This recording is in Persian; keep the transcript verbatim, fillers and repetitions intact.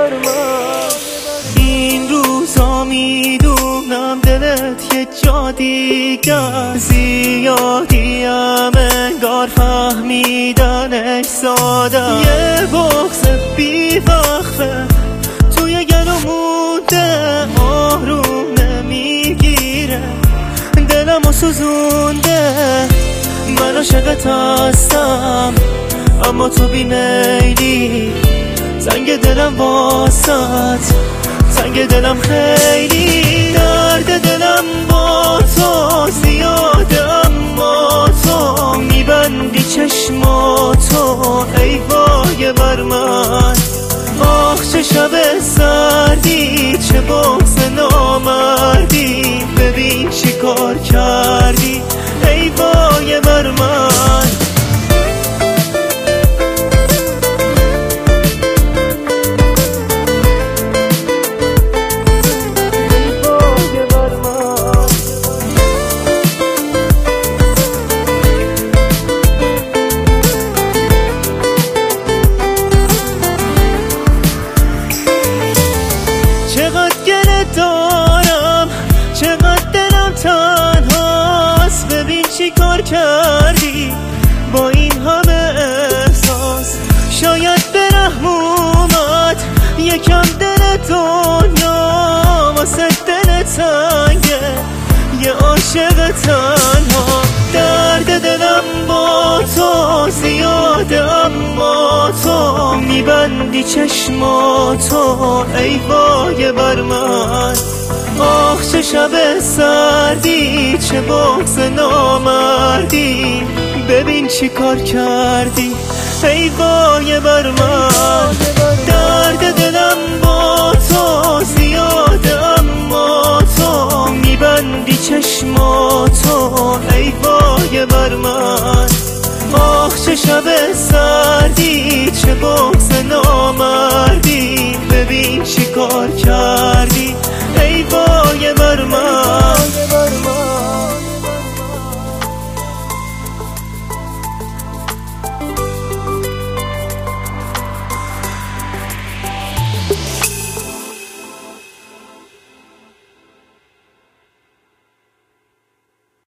بر من. این روزا میدونم دلت یه جا دیگر، زیادیم انگار فهمیدنش ساده. یه بغض بی وقفه توی گلو مونده، آروم نمیگیره دلمو سوزونده. من عاشقت هستم اما تو بیمیلی، زنگ دلم واسط تنگ دلم خیلی. درد دلم با تو زیاده اما تو میبندی چشماتو ای وای بر من. آخ چه شب سردی، چه بغض نامردی، ببین چی کار کردی ای وای بر من. چقدر گله دارم، چقدر دلم تنهاست، ببین چی کار کردی با این همه احساس. شاید به رحم اومد یکم دل دنیا، واسه دل تنگه یه عاشق تنها. درد دلم با تو زیاده اما تو میبندی چشماتو ای وای بر من. آخ چه شب سردی، چه بغض نامردی، ببین چی کار کردی ای وای بر من. درد دلم با تو زیاده اما تو میبندی چشماتو ای وای بر من. آخ چه شب سردی